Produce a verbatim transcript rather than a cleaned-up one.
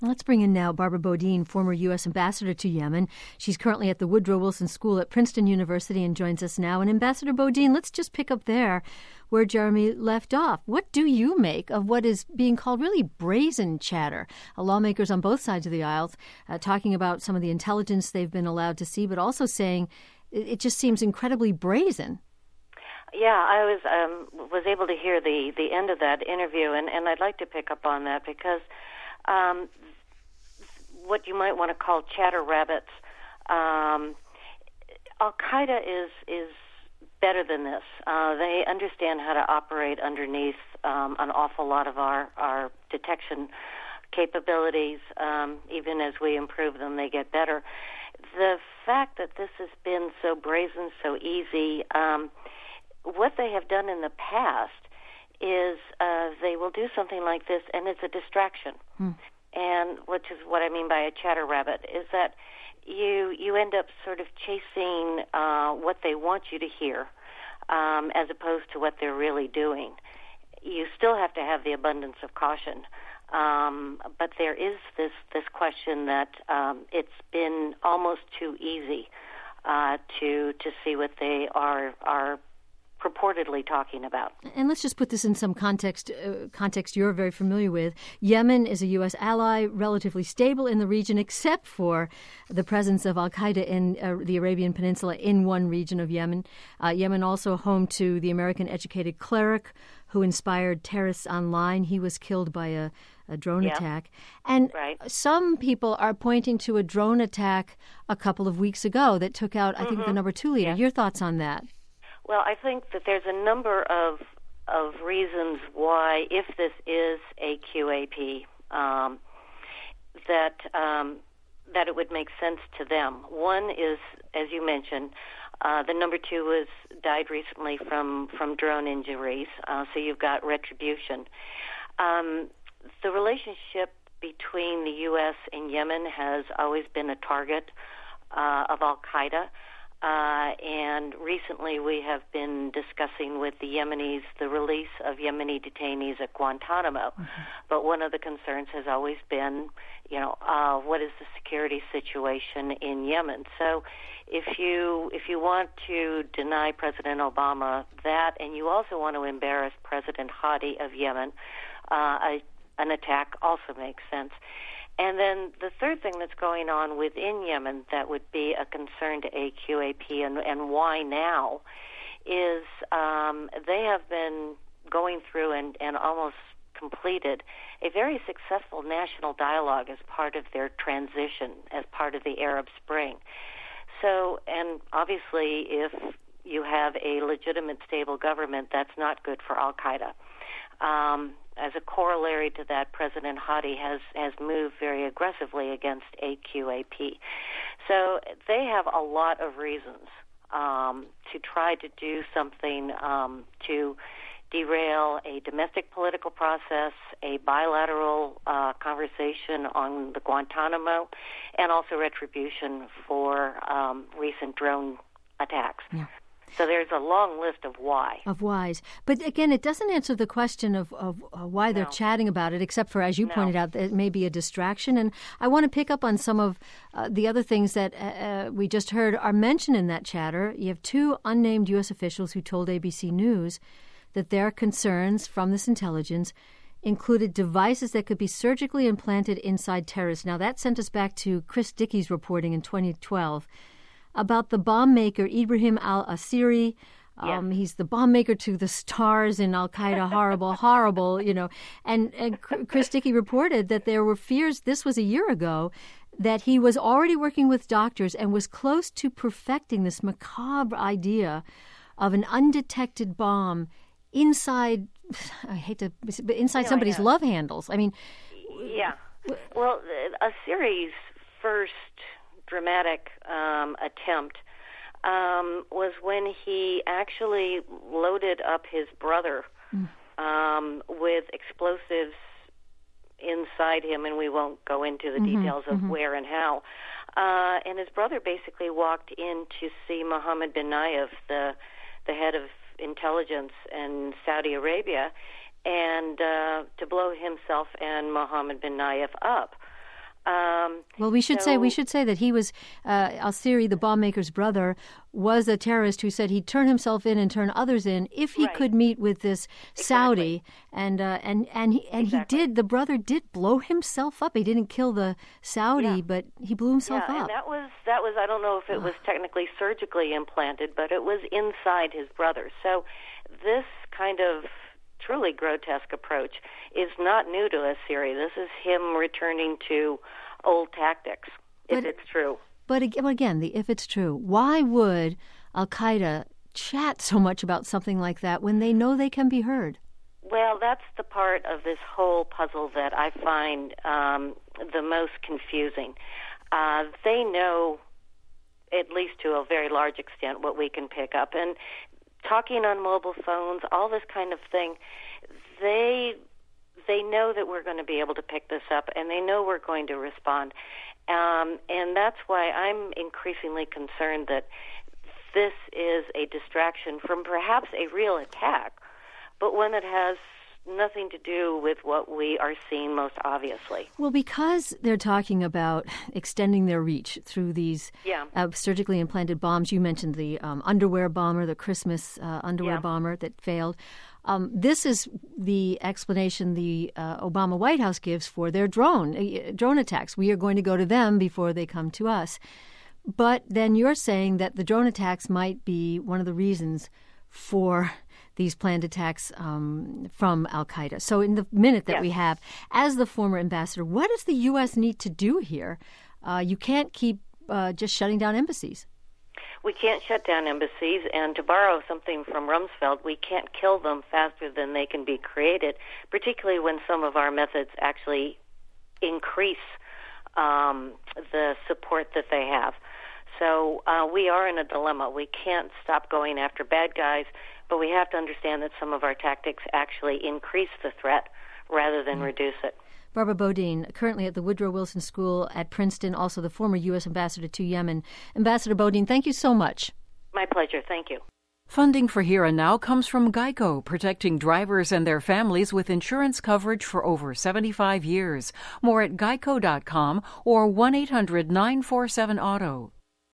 Let's bring in now Barbara Bodine, former U S ambassador to Yemen. She's currently at the Woodrow Wilson School at Princeton University and joins us now. And Ambassador Bodine, let's just pick up there where Jeremy left off. What do you make of what is being called really brazen chatter? Uh, lawmakers on both sides of the aisle uh, talking about some of the intelligence they've been allowed to see, but also saying it, it just seems incredibly brazen. Yeah, I was um, was able to hear the, the end of that interview, and, and I'd like to pick up on that because um, what you might want to call chatter rabbits, um, Al-Qaeda is is better than this. Uh, they understand how to operate underneath um, an awful lot of our, our detection capabilities. Um, even as we improve them, they get better. The fact that this has been so brazen, so easy, um, what they have done in the past is uh, they will do something like this, and it's a distraction. Hmm. And which is what I mean by a chatter rabbit, is that you you end up sort of chasing uh, what they want you to hear um, as opposed to what they're really doing. You still have to have the abundance of caution. Um, but there is this, this question that um, it's been almost too easy uh, to to see what they are are purportedly talking about. And let's just put this in some context, uh, context you're very familiar with. Yemen is a U S ally, relatively stable in the region, except for the presence of al-Qaeda in uh, the Arabian Peninsula in one region of Yemen. Uh, Yemen also home to the American-educated cleric who inspired terrorists online. He was killed by a, a drone yeah. attack. And right. some people are pointing to a drone attack a couple of weeks ago that took out, mm-hmm. I think, the number two leader. Yeah. Your thoughts on that? Well, I think that there's a number of of reasons why, if this is a Q A P, um, that um, that it would make sense to them. One is, as you mentioned, uh, the number two was died recently from, from drone injuries, uh, so you've got retribution. Um, the relationship between the U S and Yemen has always been a target uh, of al-Qaeda. Uh, and recently we have been discussing with the Yemenis the release of Yemeni detainees at Guantanamo. Mm-hmm. But one of the concerns has always been, you know, uh, what is the security situation in Yemen? So if you if you want to deny President Obama that, and you also want to embarrass President Hadi of Yemen, uh, a, an attack also makes sense. And then the third thing that's going on within Yemen that would be a concern to A Q A P, and, and why now, is um, they have been going through and, and almost completed a very successful national dialogue as part of their transition, as part of the Arab Spring. So, and obviously if you have a legitimate, stable government, that's not good for al-Qaeda. Um, as a corollary to that, President Hadi has, has moved very aggressively against A Q A P. So they have a lot of reasons um, to try to do something um, to derail a domestic political process, a bilateral uh, conversation on the Guantanamo, and also retribution for um, recent drone attacks. Yeah. So there's a long list of why. Of whys. But again, it doesn't answer the question of, of uh, why they're no. chatting about it, except for, as you no. pointed out, that it may be a distraction. And I want to pick up on some of uh, the other things that uh, uh, we just heard are mentioned in that chatter. You have two unnamed U S officials who told A B C News that their concerns from this intelligence included devices that could be surgically implanted inside terrorists. Now, that sent us back to Chris Dickey's reporting in twenty twelve about the bomb maker Ibrahim al-Asiri. Um, yes. He's the bomb maker to the stars in Al-Qaeda, horrible, horrible, you know. And, and Chris Dickey reported that there were fears, this was a year ago, that he was already working with doctors and was close to perfecting this macabre idea of an undetected bomb inside, I hate to, but inside no, somebody's love handles. I mean. Yeah. Well, Asiri's first dramatic um, attempt um, was when he actually loaded up his brother mm. um, with explosives inside him, and we won't go into the mm-hmm, details of mm-hmm. where and how. Uh, and his brother basically walked in to see Mohammed bin Nayef, the the head of intelligence in Saudi Arabia, and uh, to blow himself and Mohammed bin Nayef up. Um, well, we should so, say we should say that he was uh, al-Siri, the bomb maker's brother, was a terrorist who said he'd turn himself in and turn others in if he right. could meet with this Saudi, exactly. and uh, and and he and exactly. he did. The brother did blow himself up. He didn't kill the Saudi, yeah. but he blew himself yeah, up. And that was that was I don't know if it was technically surgically implanted, but it was inside his brother. So this kind of truly grotesque approach is not new to al-Siri. This is him returning to old tactics, if but, it's true. But again, the if it's true, why would Al-Qaeda chat so much about something like that when they know they can be heard? Well, that's the part of this whole puzzle that I find um, the most confusing. Uh, they know, at least to a very large extent, what we can pick up. And talking on mobile phones, all this kind of thing, they they know that we're going to be able to pick this up, and they know we're going to respond. Um, and that's why I'm increasingly concerned that this is a distraction from perhaps a real attack, but one that has nothing to do with what we are seeing most obviously. Well, because they're talking about extending their reach through these yeah. uh, surgically implanted bombs. You mentioned the um, underwear bomber, the Christmas uh, underwear yeah. bomber that failed. Um, this is the explanation the uh, Obama White House gives for their drone uh, drone attacks. We are going to go to them before they come to us. But then you're saying that the drone attacks might be one of the reasons for these planned attacks um, from al-Qaeda. So in the minute that yes. we have, as the former ambassador, what does the U S need to do here? Uh, you can't keep uh, just shutting down embassies. We can't shut down embassies, and to borrow something from Rumsfeld, we can't kill them faster than they can be created, particularly when some of our methods actually increase um, the support that they have. So uh, we are in a dilemma. We can't stop going after bad guys, but we have to understand that some of our tactics actually increase the threat rather than mm-hmm. reduce it. Barbara Bodine, currently at the Woodrow Wilson School at Princeton, also the former U S ambassador to Yemen. Ambassador Bodine, thank you so much. My pleasure. Thank you. Funding for Here and Now comes from Geico, protecting drivers and their families with insurance coverage for over seventy-five years. More at geico dot com or one eight hundred nine four seven auto.